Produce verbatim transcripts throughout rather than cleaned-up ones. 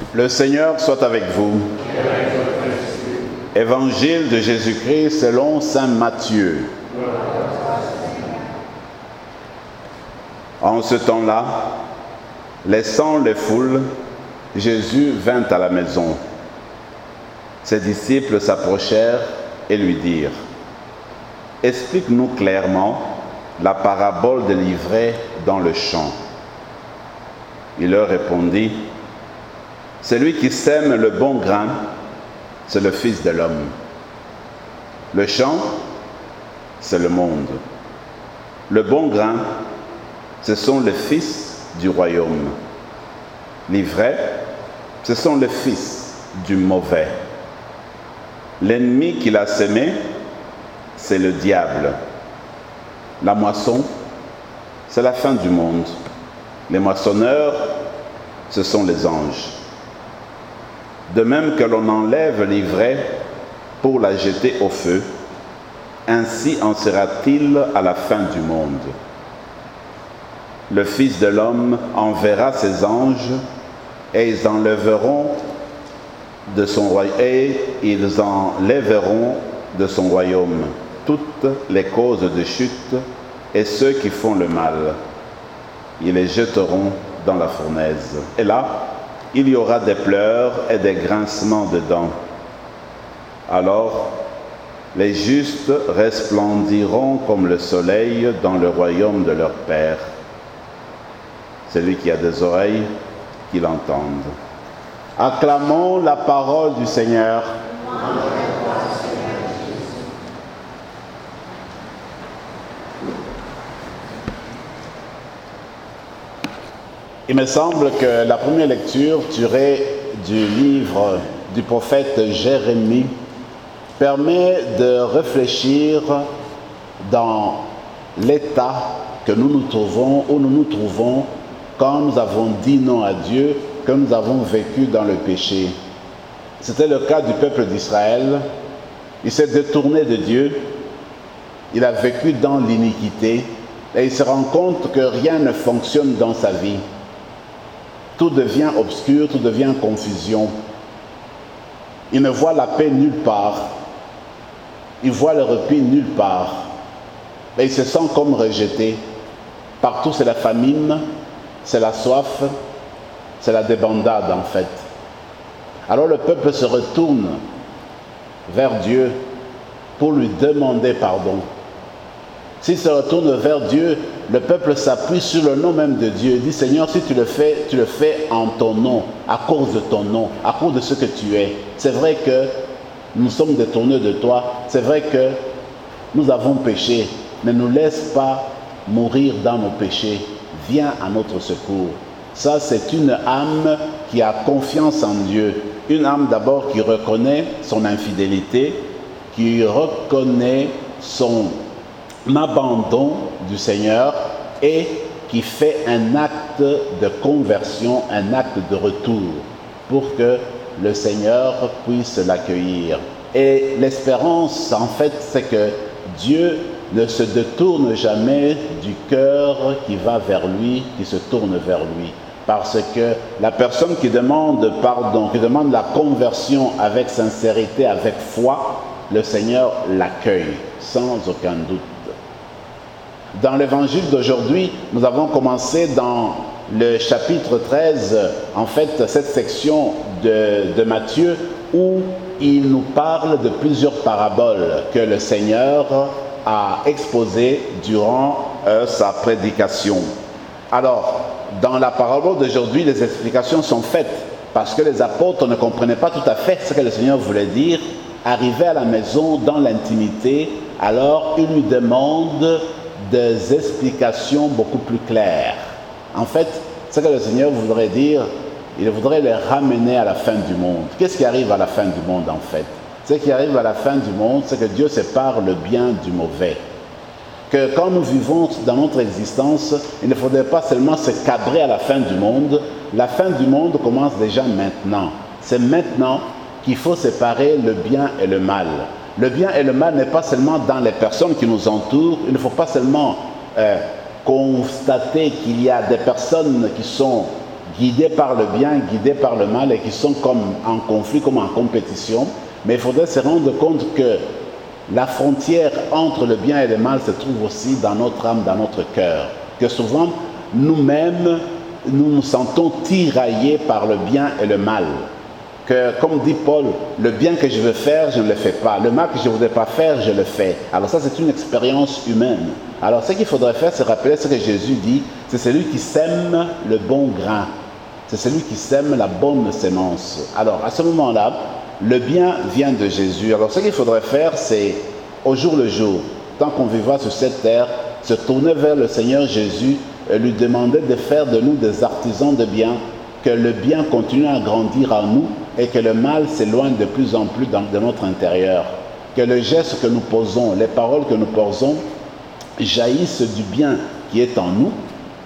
Le Seigneur soit avec vous. Évangile de Jésus-Christ selon saint Matthieu. En ce temps-là, laissant les foules, Jésus vint à la maison. Ses disciples s'approchèrent et lui dirent : « Explique-nous clairement la parabole de l'ivraie dans le champ. » Il leur répondit : « Celui qui sème le bon grain, c'est le Fils de l'homme. Le champ, c'est le monde. Le bon grain, ce sont les fils du royaume. L'ivraie, ce sont les fils du mauvais. L'ennemi qui l'a semé, c'est le diable. La moisson, c'est la fin du monde. Les moissonneurs, ce sont les anges. De même que l'on enlève l'ivraie pour la jeter au feu, ainsi en sera-t-il à la fin du monde. Le Fils de l'homme enverra ses anges, et ils enlèveront de son royaume, et ils enlèveront de son royaume toutes les causes de chute et ceux qui font le mal. Ils les jeteront dans la fournaise. Et là, il y aura des pleurs et des grincements de dents. Alors, les justes resplendiront comme le soleil dans le royaume de leur Père. Celui qui a des oreilles, qu'il entende. Acclamons la parole du Seigneur. Il me semble que la première lecture tirée du livre du prophète Jérémie permet de réfléchir dans l'état que nous nous trouvons, où nous nous trouvons quand nous avons dit non à Dieu, que nous avons vécu dans le péché. C'était le cas du peuple d'Israël. Il s'est détourné de Dieu, il a vécu dans l'iniquité et il se rend compte que rien ne fonctionne dans sa vie. Tout devient obscur, tout devient confusion. Il ne voit la paix nulle part. Il voit le repos nulle part. Et il se sent comme rejeté. Partout, c'est la famine, c'est la soif, c'est la débandade en fait. Alors le peuple se retourne vers Dieu pour lui demander pardon. S'il se retourne vers Dieu, le peuple s'appuie sur le nom même de Dieu. Il dit : Seigneur, si tu le fais, tu le fais en ton nom, à cause de ton nom, à cause de ce que tu es. C'est vrai que nous sommes détournés de toi. C'est vrai que nous avons péché. Ne nous laisse pas mourir dans nos péchés. Viens à notre secours. Ça, c'est une âme qui a confiance en Dieu. Une âme d'abord qui reconnaît son infidélité, qui reconnaît son abandon du Seigneur et qui fait un acte de conversion, un acte de retour pour que le Seigneur puisse l'accueillir. Et l'espérance, en fait, c'est que Dieu ne se détourne jamais du cœur qui va vers lui, qui se tourne vers lui. Parce que la personne qui demande pardon, qui demande la conversion avec sincérité, avec foi, le Seigneur l'accueille sans aucun doute. Dans l'évangile d'aujourd'hui, nous avons commencé dans le chapitre treize, en fait, cette section de, de Matthieu, où il nous parle de plusieurs paraboles que le Seigneur a exposées durant euh, sa prédication. Alors, dans la parabole d'aujourd'hui, les explications sont faites, parce que les apôtres ne comprenaient pas tout à fait ce que le Seigneur voulait dire. Arrivé à la maison, dans l'intimité, alors il lui demande des explications beaucoup plus claires. En fait, ce que le Seigneur voudrait dire, il voudrait les ramener à la fin du monde. Qu'est-ce qui arrive à la fin du monde en fait? Ce qui arrive à la fin du monde, c'est que Dieu sépare le bien du mauvais. Que quand nous vivons dans notre existence, il ne faudrait pas seulement se cadrer à la fin du monde. La fin du monde commence déjà maintenant. C'est maintenant qu'il faut séparer le bien et le mal. Le bien et le mal n'est pas seulement dans les personnes qui nous entourent. Il ne faut pas seulement euh, constater qu'il y a des personnes qui sont guidés par le bien, guidés par le mal et qui sont comme en conflit, comme en compétition. Mais il faudrait se rendre compte que la frontière entre le bien et le mal se trouve aussi dans notre âme, dans notre cœur. Que souvent, nous-mêmes, nous nous sentons tiraillés par le bien et le mal. Que, comme dit Paul, le bien que je veux faire, je ne le fais pas. Le mal que je ne voudrais pas faire, je le fais. Alors ça, c'est une expérience humaine. Alors ce qu'il faudrait faire, c'est rappeler ce que Jésus dit. C'est celui qui sème le bon grain. C'est celui qui sème la bonne sémence. Alors à ce moment-là, le bien vient de Jésus. Alors ce qu'il faudrait faire, c'est au jour le jour, tant qu'on vivra sur cette terre, se tourner vers le Seigneur Jésus et lui demander de faire de nous des artisans de bien, que le bien continue à grandir en nous et que le mal s'éloigne de plus en plus dans, de notre intérieur. Que le geste que nous posons, les paroles que nous posons, jaillissent du bien qui est en nous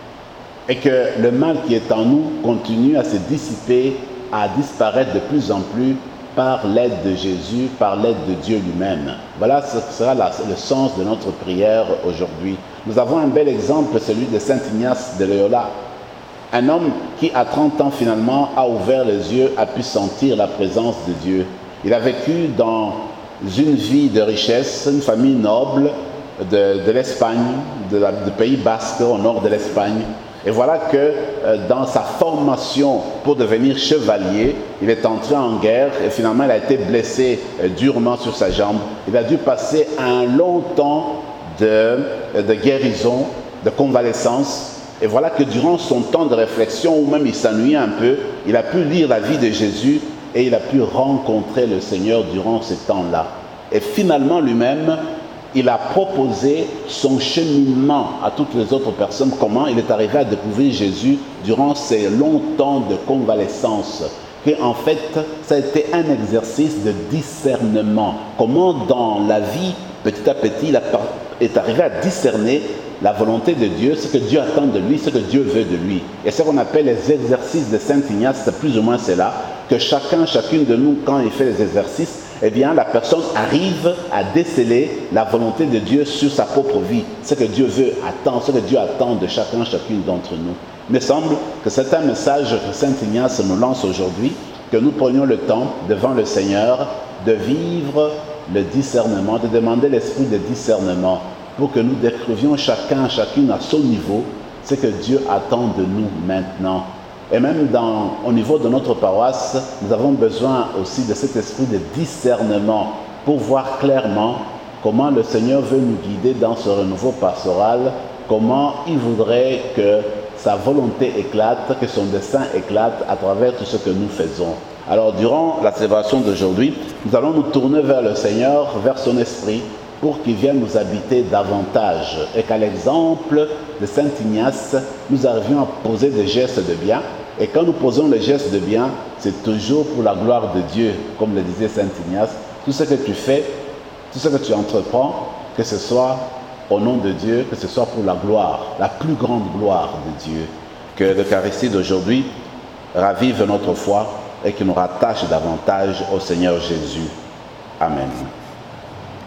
et que le mal qui est en nous continue à se dissiper, à disparaître de plus en plus par l'aide de Jésus, par l'aide de Dieu lui-même. Voilà ce sera la, le sens de notre prière aujourd'hui. Nous avons un bel exemple, celui de Saint Ignace de Loyola. Un homme qui, à trente ans, finalement, a ouvert les yeux, a pu sentir la présence de Dieu. Il a vécu dans une vie de richesse, une famille noble de, de l'Espagne, de la, du Pays Basque, au nord de l'Espagne. Et voilà que euh, dans sa formation pour devenir chevalier, il est entré en guerre et finalement il a été blessé euh, durement sur sa jambe. Il a dû passer un long temps de, de guérison, de convalescence. Et voilà que durant son temps de réflexion, où même il s'ennuyait un peu, il a pu lire la vie de Jésus et il a pu rencontrer le Seigneur durant ce temps-là. Et finalement, lui-même, il a proposé son cheminement à toutes les autres personnes, comment il est arrivé à découvrir Jésus durant ces longs temps de convalescence. Que en fait, ça a été un exercice de discernement. Comment dans la vie, petit à petit, il est arrivé à discerner la volonté de Dieu, ce que Dieu attend de lui, ce que Dieu veut de lui. Et ce qu'on appelle les exercices de Saint Ignace, c'est plus ou moins cela, que chacun, chacune de nous, quand il fait les exercices, eh bien, la personne arrive à déceler la volonté de Dieu sur sa propre vie, ce que Dieu veut, attend, ce que Dieu attend de chacun, chacune d'entre nous. Il me semble que c'est un message que Saint Ignace nous lance aujourd'hui, que nous prenions le temps, devant le Seigneur, de vivre le discernement, de demander l'esprit de discernement, pour que nous décrivions chacun, chacune à son niveau, ce que Dieu attend de nous maintenant. Et même dans, au niveau de notre paroisse, nous avons besoin aussi de cet esprit de discernement pour voir clairement comment le Seigneur veut nous guider dans ce renouveau pastoral, comment il voudrait que sa volonté éclate, que son dessein éclate à travers tout ce que nous faisons. Alors, durant la célébration d'aujourd'hui, nous allons nous tourner vers le Seigneur, vers son esprit, pour qu'il vienne nous habiter davantage et qu'à l'exemple de Saint Ignace, nous arrivions à poser des gestes de bien. Et quand nous posons les gestes de bien, c'est toujours pour la gloire de Dieu, comme le disait Saint Ignace. Tout ce que tu fais, tout ce que tu entreprends, que ce soit au nom de Dieu, que ce soit pour la gloire, la plus grande gloire de Dieu. Que l'Eucharistie d'aujourd'hui ravive notre foi et qu'il nous rattache davantage au Seigneur Jésus. Amen.